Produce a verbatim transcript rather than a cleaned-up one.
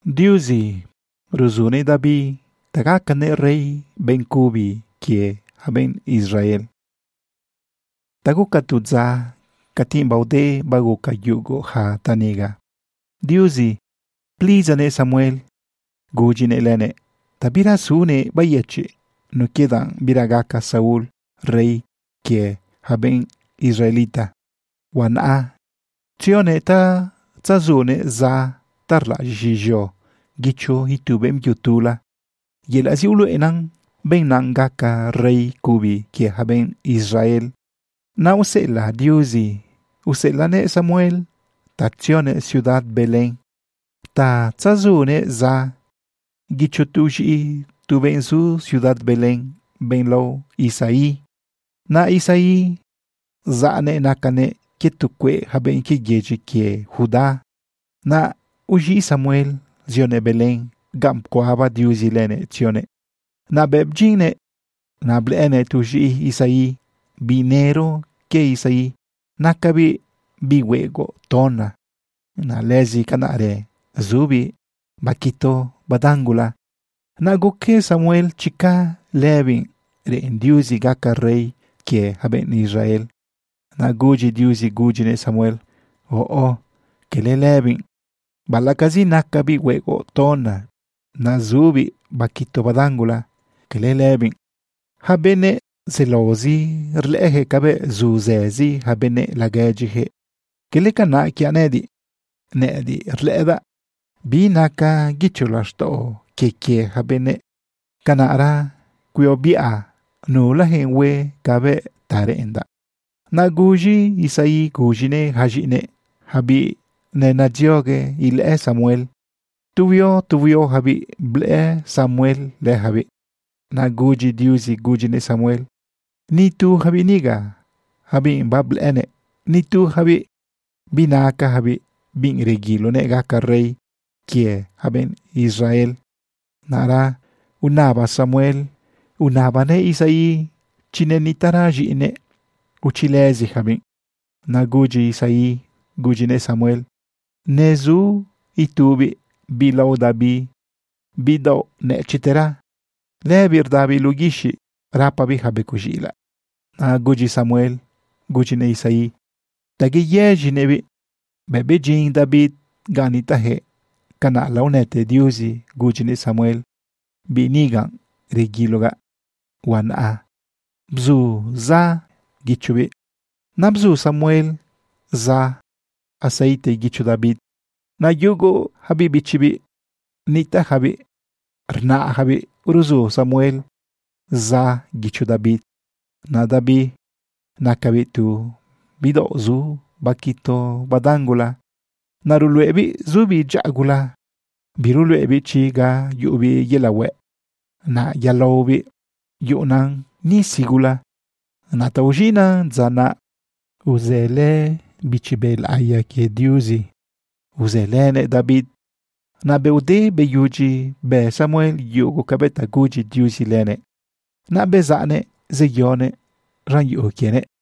Diusi ruzuni David tagakane rey ben kubi kie haben Israel. Taguka tudza katim baude baguka yugo ha taniga. Diusi plizane Samuel gujine lene tabira sune bayechi no quedan biragaka Saúl rey kie haben Israelita. Wan a tione ta tazune za tarla jijo gicho hitubem yutula yel asiulu enan ben nangaka rey kubi kie haben Israel. Na usela Diusi usela ne Samuel ta tione ciudad Belén ta tazune za gicho tuji tuben su ciudad Belén ben lo Isaí. Na Isaí zane nakane ketukwe haben kigeji kie Judá. Na uji Samuel zione Belén gam kwaba Diusi lene tione. Na bebjine na blene tuji Isaí binero ke Isaí nakabi biwego tona. Na lezi kanare zubi bakito badangula. Na goke Samuel chika levin re Diusi gaka rey kie haben Israel. Na guji Diusi gujine Samuel o o kele levin balakazi nakabi wego tona. Na zubi bakito badangula kele levin habene zelozi rlehe kabe zuzezi habene lagajihe kele kana kianedi nedi rleda binaka gichulashto keke habene kanara kuiobia nula henwe kabe tarenda. Na guji Isaí gujine hajine habi ne nadioge ile Samuel tuvio tuvio habi ble Samuel le habi. Na guji Diusi gujine Samuel ni tu habi niga habi bablene ni tu habi binaka habi bin regilo ne gaka rey kie haben Israel. Nara unaba Samuel unaba ne Isaí chine nitara jine uchilezi habin. Na guji Isaí gujine Samuel nezu itubi bilau dabi bido ne chitera lebir dabi lugishi rapabi habe kujila. Na guji Samuel gujine Isaí tagi yejinebi bebejin David ganitahe kana launete Diusi gujine Samuel binigan regiloga wan a bzu za gichubi. Na bzu Samuel za aceite gichu David. Na yugo habi bichibi nita habi rna habi uruzu Samuel za gichu David. Na David nakabitu bido zu bakito badangula. Naruluebi zubi jagula biruluebi chiga yubi yelawe. Na yalobi yunan nisigula. Na taujina zana uzele bichibel aya ke Diusi uzelene David. Na beude beyuji be Samuel yugo kabeta guji Diusi lene. Na bezane zeyone ran yu kiene.